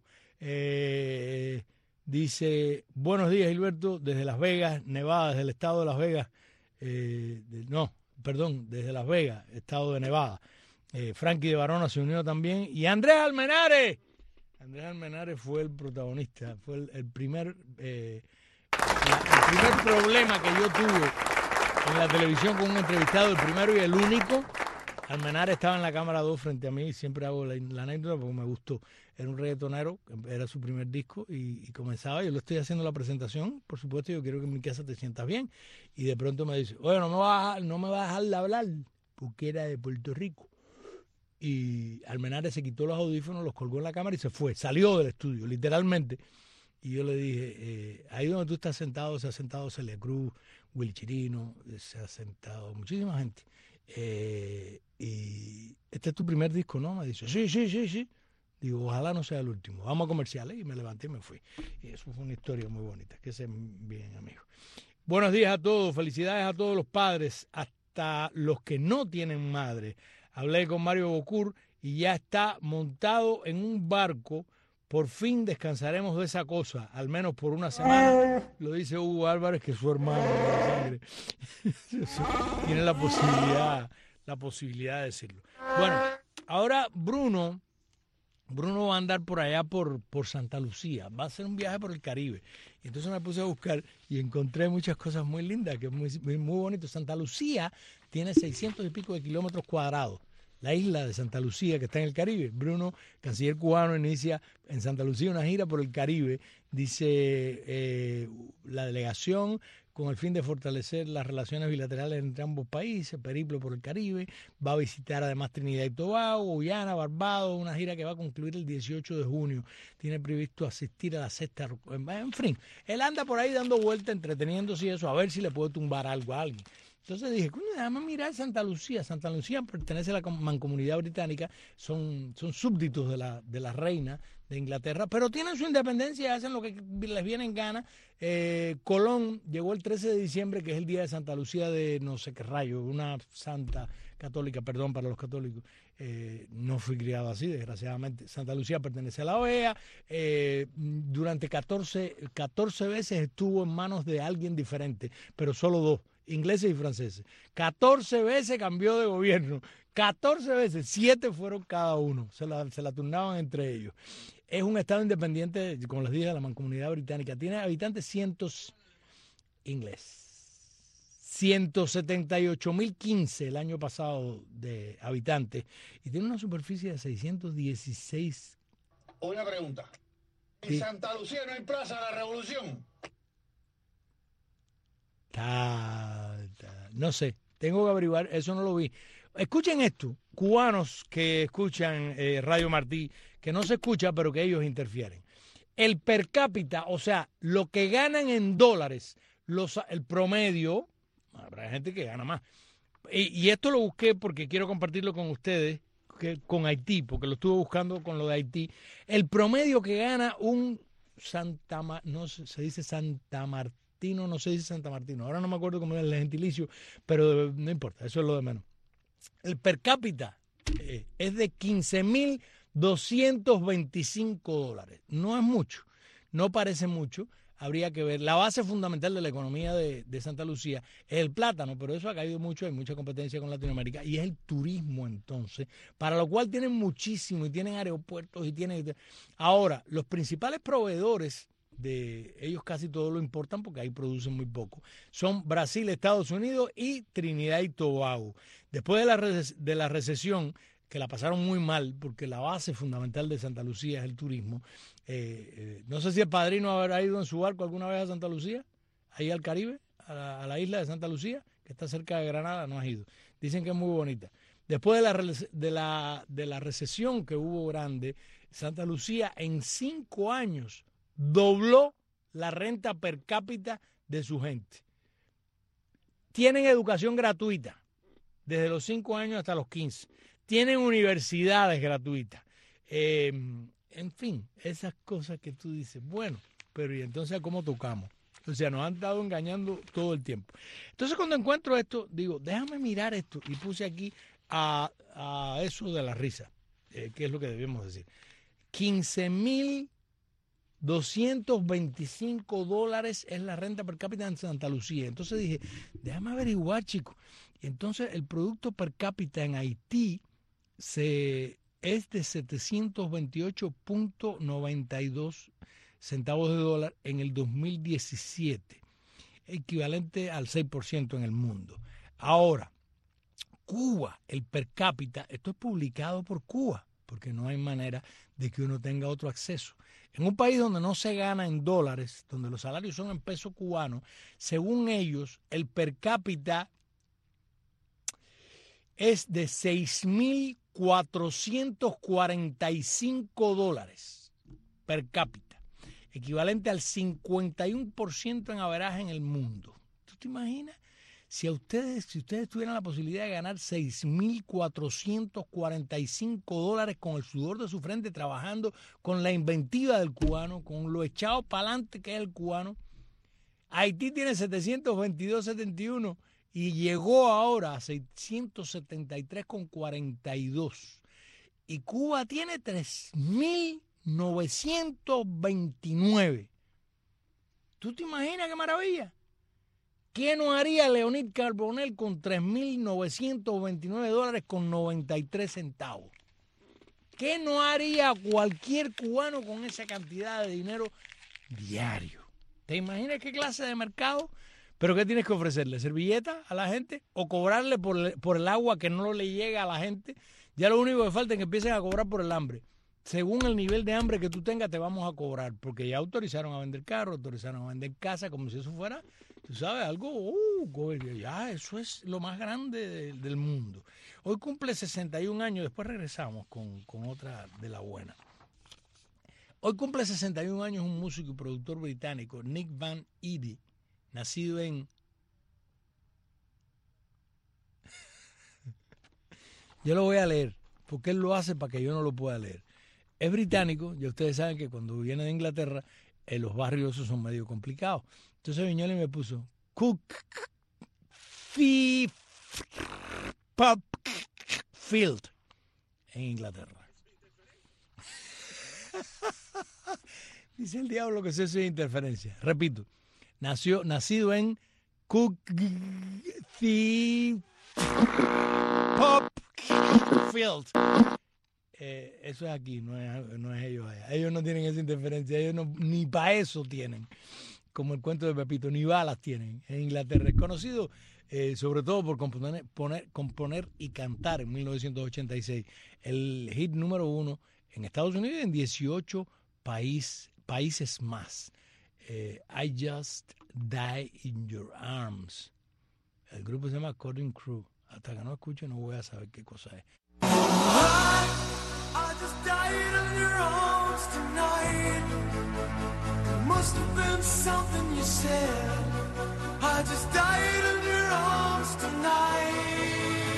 Dice, buenos días Gilberto, desde Las Vegas, Nevada, desde el estado de Las Vegas, desde Las Vegas, estado de Nevada. Frankie de Barona se unió también, y Andrés Almenares, Andrés Almenara fue el protagonista, fue el primer problema que yo tuve en la televisión con un entrevistado, el primero y el único. Almenara estaba en la cámara 2 frente a mí, siempre hago la anécdota porque me gustó. Era un reggaetonero, era su primer disco y comenzaba, yo le estoy haciendo la presentación, por supuesto, yo quiero que en mi casa te sientas bien. Y de pronto me dice, oye, no me vas a dejar de hablar, porque era de Puerto Rico. Y Almenara se quitó los audífonos, los colgó en la cámara y se fue, salió del estudio, literalmente. Y yo le dije, ahí donde tú estás sentado, se ha sentado Celia Cruz, Willy Chirino, se ha sentado muchísima gente. Y este es tu primer disco, ¿no? Me dice, sí. Digo, ojalá no sea el último. Vamos a comerciales. Y me levanté y me fui. Y eso fue una historia muy bonita. Que se bien, amigos. Buenos días a todos. Felicidades a todos los padres, hasta los que no tienen madre. Hablé con Mario Bocur y ya está montado en un barco. Por fin descansaremos de esa cosa, al menos por una semana. Lo dice Hugo Álvarez, que es su hermano de sangre. Tiene la posibilidad de decirlo. Bueno, ahora Bruno va a andar por allá por Santa Lucía. Va a hacer un viaje por el Caribe. Y entonces me puse a buscar y encontré muchas cosas muy lindas, que es muy bonito. Santa Lucía tiene 600 y pico de kilómetros cuadrados. La isla de Santa Lucía, que está en el Caribe. Bruno, canciller cubano, inicia en Santa Lucía una gira por el Caribe. Dice la delegación, con el fin de fortalecer las relaciones bilaterales entre ambos países, periplo por el Caribe. Va a visitar además Trinidad y Tobago, Guyana, Barbados, una gira que va a concluir el 18 de junio. Tiene previsto asistir a la sexta... En fin, él anda por ahí dando vueltas, entreteniéndose y eso, a ver si le puede tumbar algo a alguien. Entonces dije, déjame mirar Santa Lucía. Santa Lucía pertenece a la mancomunidad británica, son súbditos de la reina de Inglaterra, pero tienen su independencia y hacen lo que les viene en gana. Colón llegó el 13 de diciembre, que es el día de Santa Lucía de no sé qué rayo, una santa católica, perdón para los católicos. No fui criado así, desgraciadamente. Santa Lucía pertenece a la OEA. Durante 14 veces estuvo en manos de alguien diferente, pero solo 2. Ingleses y franceses. 14 veces cambió de gobierno. 14 veces. 7 fueron cada uno. Se la turnaban entre ellos. Es un estado independiente, como les dije, de la mancomunidad británica. Tiene habitantes inglés. 178.015 el año pasado de habitantes. Y tiene una superficie de 616. Una pregunta. ¿En Santa Lucía no hay Plaza de la Revolución? No sé, tengo que averiguar, eso no lo vi. Escuchen esto, cubanos que escuchan Radio Martí, que no se escucha, pero que ellos interfieren. El per cápita, o sea, lo que ganan en dólares, el promedio, habrá gente que gana más. Y esto lo busqué porque quiero compartirlo con ustedes, con Haití, porque lo estuve buscando con lo de Haití. El promedio que gana un no se dice Santa Martín. No se dice Santa Martino, ahora no me acuerdo cómo era el gentilicio, pero no importa, eso es lo de menos. El per cápita es de $15.225. No es mucho, no parece mucho, habría que ver. La base fundamental de la economía de Santa Lucía es el plátano, pero eso ha caído mucho, hay mucha competencia con Latinoamérica, y es el turismo entonces, para lo cual tienen muchísimo, y tienen aeropuertos, y tienen... Ahora, los principales proveedores de ellos casi todo lo importan porque ahí producen muy poco. Son Brasil, Estados Unidos y Trinidad y Tobago. Después de la recesión, que la pasaron muy mal porque la base fundamental de Santa Lucía es el turismo. No sé si el padrino habrá ido en su barco alguna vez a Santa Lucía, ahí al Caribe, a la isla de Santa Lucía, que está cerca de Granada, no has ido. Dicen que es muy bonita. Después de la recesión que hubo grande, Santa Lucía en 5 años dobló la renta per cápita de su gente. Tienen educación gratuita desde los 5 años hasta los 15. Tienen universidades gratuitas. En fin, esas cosas que tú dices, bueno, pero ¿y entonces cómo tocamos? O sea, nos han estado engañando todo el tiempo. Entonces cuando encuentro esto, digo, déjame mirar esto. Y puse aquí a eso de la risa, que es lo que debemos decir. $15.225 es la renta per cápita en Santa Lucía. Entonces dije, déjame averiguar, chicos. Y entonces el producto per cápita en Haití es de 728.92 centavos de dólar en el 2017, equivalente al 6% en el mundo. Ahora, Cuba, el per cápita, esto es publicado por Cuba, porque no hay manera de que uno tenga otro acceso. En un país donde no se gana en dólares, donde los salarios son en pesos cubanos, según ellos, el per cápita es de $6,445 per cápita, equivalente al 51% en averaje en el mundo. ¿Tú te imaginas? Si ustedes tuvieran la posibilidad de ganar $6,445 con el sudor de su frente, trabajando con la inventiva del cubano, con lo echado para adelante que es el cubano. Haití tiene 722.71 y llegó ahora a 673.42. Y Cuba tiene 3.929. ¿Tú te imaginas qué maravilla? ¿Qué no haría Leonid Carbonell con $3.929 con 93 centavos? ¿Qué no haría cualquier cubano con esa cantidad de dinero diario? ¿Te imaginas qué clase de mercado? ¿Pero qué tienes que ofrecerle? ¿Servilleta a la gente? ¿O cobrarle por el agua que no le llega a la gente? Ya lo único que falta es que empiecen a cobrar por el hambre. Según el nivel de hambre que tú tengas, te vamos a cobrar. Porque ya autorizaron a vender carros, autorizaron a vender casas, como si eso fuera, tú sabes, algo, ya eso es lo más grande del mundo. Hoy cumple 61 años, después regresamos con otra de la buena. Hoy cumple 61 años un músico y productor británico, Nick Van Eddy, nacido en... Yo lo voy a leer, porque él lo hace para que yo no lo pueda leer. Es británico, ya ustedes saben que cuando viene de Inglaterra, los barrios esos son medio complicados. Entonces Viñola me puso Field en Inglaterra. Dice el diablo que eso es interferencia. Repito, nacido en Field. Eso es aquí, no es ellos allá. Ellos no tienen esa interferencia, ellos ni para eso tienen. Como el cuento de Pepito, ni balas tienen en Inglaterra. Es conocido sobre todo por componer y cantar en 1986. El hit número 1 en Estados Unidos y en 18 países más. I Just Die in Your Arms. El grupo se llama Cutting Crew. Hasta que no escuche no voy a saber qué cosa es. I just died in your arms tonight. It must have been something you said. I just died in your arms tonight.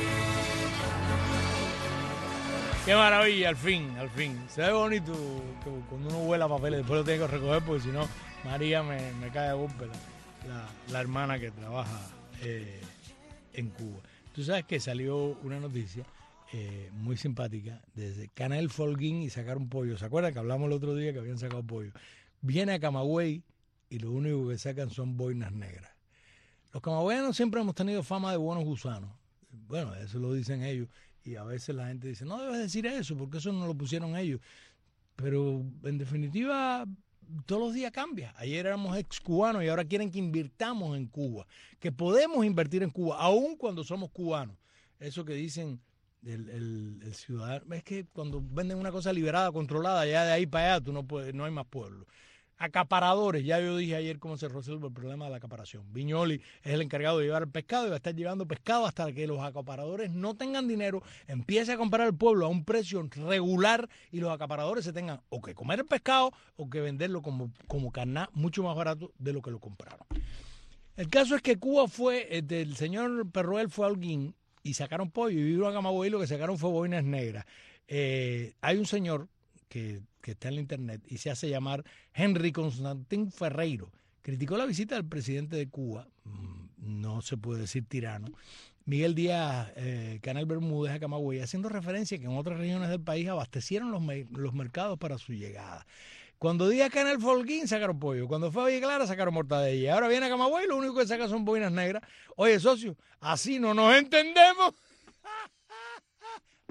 Qué maravilla, al fin. Se ve bonito que cuando uno vuela papeles, después lo tiene que recoger porque si no, María me cae a golpe, la hermana que trabaja en Cuba. Tú sabes que salió una noticia muy simpática desde Canal Folguín y sacaron pollo. ¿Se acuerdan que hablamos el otro día que habían sacado pollo? Viene a Camagüey y lo único que sacan son boinas negras. Los camagüeyanos siempre hemos tenido fama de buenos gusanos. Bueno, eso lo dicen ellos y a veces la gente dice, no debes decir eso porque eso no lo pusieron ellos. Pero en definitiva, todos los días cambia. Ayer éramos ex cubanos y ahora quieren que invirtamos en Cuba, que podemos invertir en Cuba, aun cuando somos cubanos. Eso que dicen el ciudadano, es que cuando venden una cosa liberada, controlada, ya de ahí para allá tú no puedes, no hay más pueblo. Acaparadores, ya yo dije ayer cómo se resuelve el problema de la acaparación. Viñoli es el encargado de llevar el pescado y va a estar llevando pescado hasta que los acaparadores no tengan dinero, empiece a comprar el pueblo a un precio regular y los acaparadores se tengan o que comer el pescado o que venderlo como carná mucho más barato de lo que lo compraron. El caso es que Cuba fue, el señor Perroel fue a Holguín y sacaron pollo y vino a Camagüey, lo que sacaron fue boinas negras. Hay un señor que está en la internet y se hace llamar Henry Constantín Ferreiro. Criticó la visita del presidente de Cuba, no se puede decir tirano, Miguel Díaz Canel Bermúdez a Camagüey, haciendo referencia que en otras regiones del país abastecieron los mercados para su llegada. Cuando Díaz Canel fue a Holguín, sacaron pollo. Cuando fue a Villa Clara, sacaron mortadella. Ahora viene a Camagüey, lo único que saca son boinas negras. Oye, socio, así no nos entendemos.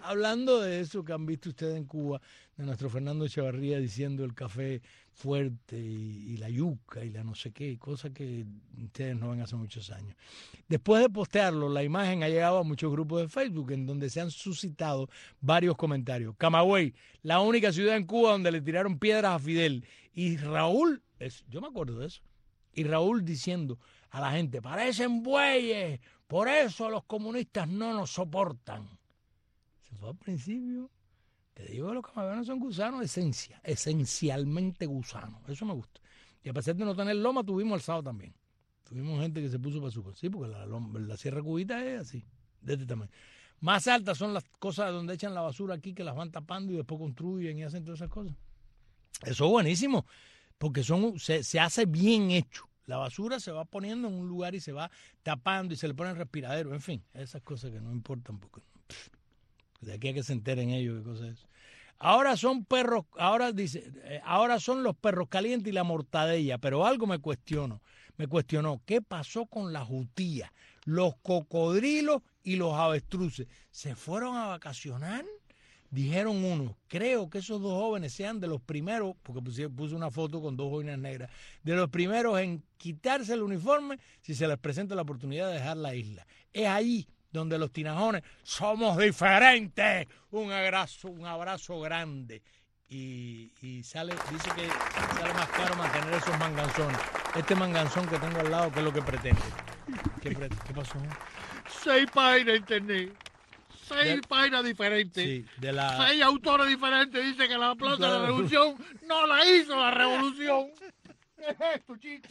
Hablando de eso que han visto ustedes en Cuba, de nuestro Fernando Echevarría diciendo el café fuerte y la yuca y la no sé qué, cosa que ustedes no ven hace muchos años. Después de postearlo, la imagen ha llegado a muchos grupos de Facebook en donde se han suscitado varios comentarios. Camagüey, la única ciudad en Cuba donde le tiraron piedras a Fidel. Y Raúl, yo me acuerdo de eso, y Raúl diciendo a la gente, parecen bueyes, por eso los comunistas no nos soportan. Se fue al principio. Te digo que los camagüeyos son gusanos, esencialmente gusanos. Eso me gusta. Y a pesar de no tener loma, tuvimos alzado también. Tuvimos gente que se puso para su... Sí, porque la Sierra Cubita es así, de este tamaño. Más altas son las cosas donde echan la basura aquí, que las van tapando y después construyen y hacen todas esas cosas. Eso es buenísimo, porque se hace bien hecho. La basura se va poniendo en un lugar y se va tapando y se le pone el respiradero. En fin, esas cosas que no importan porque... De aquí a que se enteren ellos qué cosa es. Ahora son perros, ahora son los perros calientes y la mortadella, pero algo me cuestionó. ¿Qué pasó con la jutía, los cocodrilos y los avestruces? ¿Se fueron a vacacionar? Dijeron unos, creo que esos dos jóvenes sean de los primeros, porque puse una foto con dos jóvenes negras, de los primeros en quitarse el uniforme si se les presenta la oportunidad de dejar la isla. Es allí donde los tinajones somos diferentes. Un abrazo grande. Y dice que sale más caro mantener esos manganzones. Este manganzón que tengo al lado, ¿qué es lo que pretende? ¿Qué pasó? 6 páginas internet. 6 páginas diferentes. Sí, 6 autores diferentes dicen que la Plaza de la Revolución no la hizo la revolución. ¿Qué es esto, chicos?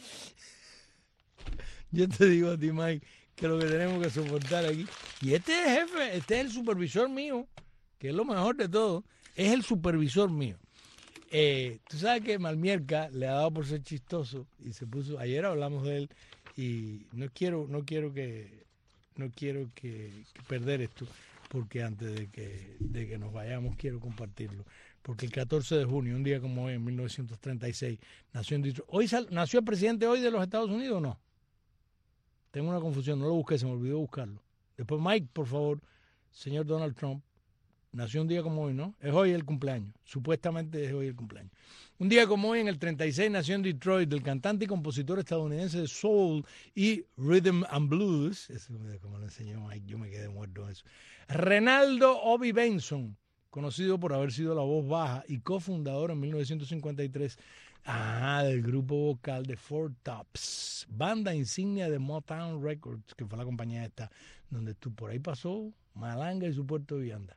Yo te digo a ti, Mike, que lo que tenemos que soportar aquí. Y este es el jefe, este es el supervisor mío, que es lo mejor de todo, es el supervisor mío. Tú sabes que Malmierca le ha dado por ser chistoso y se puso, ayer hablamos de él y no quiero que perder esto, porque antes de que nos vayamos quiero compartirlo. Porque el 14 de junio, un día como hoy, en 1936, nació en Detroit. ¿Nació el presidente hoy de los Estados Unidos o no? Tengo una confusión, no lo busqué, se me olvidó buscarlo. Después, Mike, por favor, señor Donald Trump, nació un día como hoy, ¿no? Es hoy el cumpleaños, supuestamente es hoy el cumpleaños. Un día como hoy, en el 36, nació en Detroit el cantante y compositor estadounidense de soul y rhythm and blues, eso como lo enseñó Mike, yo me quedé muerto en eso, Renaldo Obi Benson, conocido por haber sido la voz baja y cofundador en 1953 del grupo vocal de Four Tops, banda insignia de Motown Records, que fue la compañía esta, donde por ahí pasó Malanga y su puesto de vianda.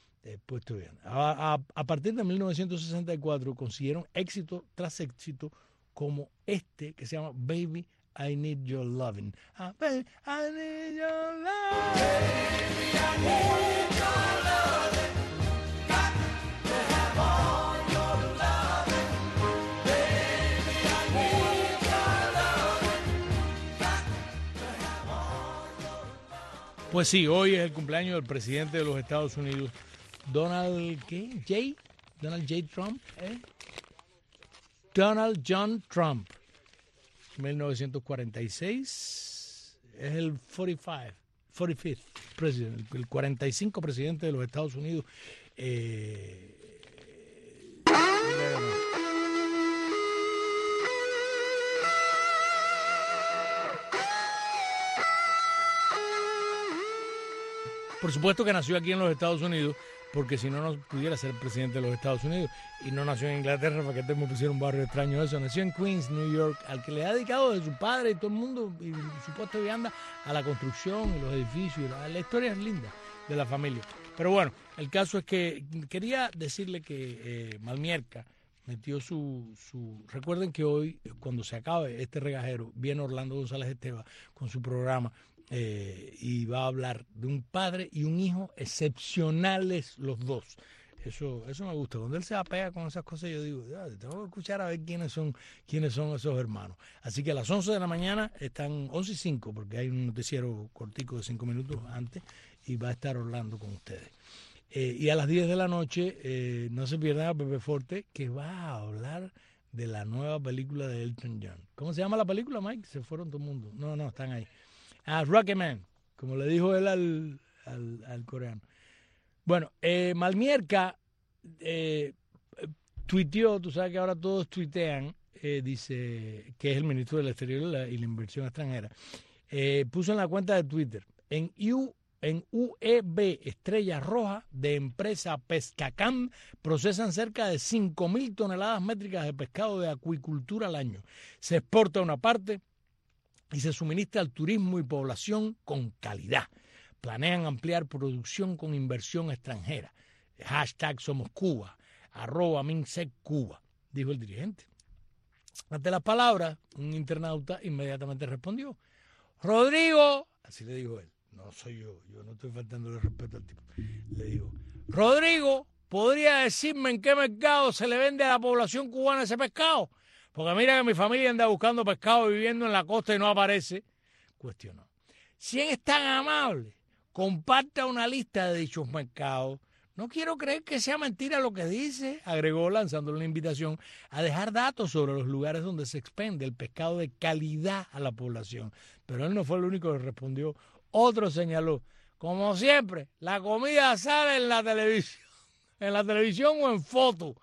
A partir de 1964 consiguieron éxito tras éxito como este que se llama Baby, I Need Your Loving. Baby, I need your loving. Baby, I need your loving. Got to have all your loving. Baby, I need your loving. Got to have all your loving. Pues sí, hoy es el cumpleaños del presidente de los Estados Unidos, Donald J. Trump, Donald John Trump, 1946, es el 45th president, el 45 presidente de los Estados Unidos. Por supuesto que nació aquí en los Estados Unidos, porque si no, no pudiera ser presidente de los Estados Unidos. Y no nació en Inglaterra, para que te me pusieron un barrio extraño eso. Nació en Queens, New York, al que le ha dedicado de su padre y todo el mundo, y su puesto de vianda, a la construcción y los edificios. La historia es linda de la familia. Pero bueno, el caso es que quería decirle que Malmierca metió Recuerden que hoy, cuando se acabe este regajero, viene Orlando González Esteban con su programa. Y va a hablar de un padre y un hijo excepcionales los dos. Eso me gusta. Cuando él se apega con esas cosas, yo digo, tengo que escuchar a ver quiénes son esos hermanos. Así que a las 11 de la mañana están 11:05, porque hay un noticiero cortico de 5 minutos antes, y va a estar Orlando con ustedes. Y a las 10 de la noche, no se pierdan a Pepe Forte, que va a hablar de la nueva película de Elton John. ¿Cómo se llama la película, Mike? Se fueron todo el mundo. No, están ahí. Rocketman, como le dijo él al coreano. Bueno, Malmierca tuiteó, tú sabes que ahora todos tuitean, dice que es el ministro del Exterior y la Inversión Extranjera, puso en la cuenta de Twitter, en UEB Estrella Roja de empresa Pescacam procesan cerca de 5.000 toneladas métricas de pescado de acuicultura al año. Se exporta una parte y se suministra al turismo y población con calidad. Planean ampliar producción con inversión extranjera. #SomosCuba, @MinSecCuba, dijo el dirigente. Ante las palabras, un internauta inmediatamente respondió, Rodrigo, así le dijo él, no soy yo no estoy faltándole respeto al tipo, le digo, Rodrigo, ¿podría decirme en qué mercado se le vende a la población cubana ese pescado? Porque mira que mi familia anda buscando pescado viviendo en la costa y no aparece. Cuestionó. Si es tan amable, comparta una lista de dichos mercados. No quiero creer que sea mentira lo que dice, agregó lanzándole una invitación a dejar datos sobre los lugares donde se expende el pescado de calidad a la población. Pero él no fue el único que respondió. Otro señaló, como siempre, la comida sale en la televisión o en foto.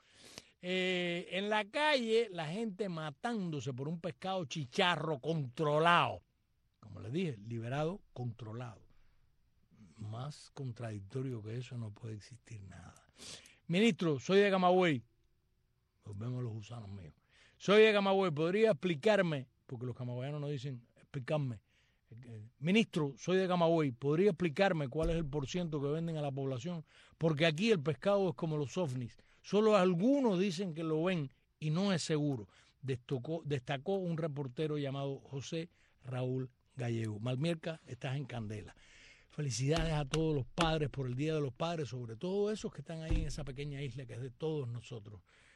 En la calle, la gente matándose por un pescado chicharro controlado. Como les dije, liberado, controlado. Más contradictorio que eso no puede existir nada. Ministro, soy de Camagüey. Nos vemos los gusanos míos. Soy de Camagüey. ¿Podría explicarme? Porque los camagüeyanos no dicen explicarme. Ministro, soy de Camagüey. ¿Podría explicarme cuál es el % que venden a la población? Porque aquí el pescado es como los ovnis. Solo algunos dicen que lo ven y no es seguro. Destacó un reportero llamado José Raúl Gallego. Malmierca, estás en candela. Felicidades a todos los padres por el Día de los Padres, sobre todo esos que están ahí en esa pequeña isla que es de todos nosotros.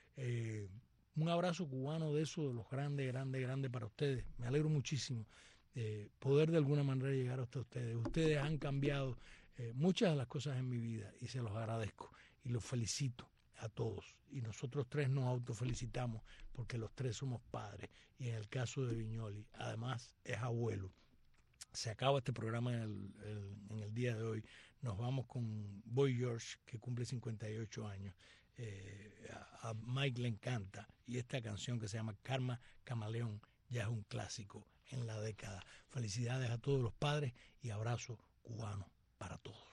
Un abrazo cubano de eso, de los grandes para ustedes. Me alegro muchísimo poder de alguna manera llegar hasta ustedes. Ustedes han cambiado muchas de las cosas en mi vida y se los agradezco y los felicito a todos. Y nosotros tres nos autofelicitamos porque los tres somos padres. Y en el caso de Viñoli, además es abuelo. Se acaba este programa en el día de hoy. Nos vamos con Boy George, que cumple 58 años. A Mike le encanta. Y esta canción que se llama Karma Camaleón ya es un clásico en la década. Felicidades a todos los padres y abrazo cubano para todos.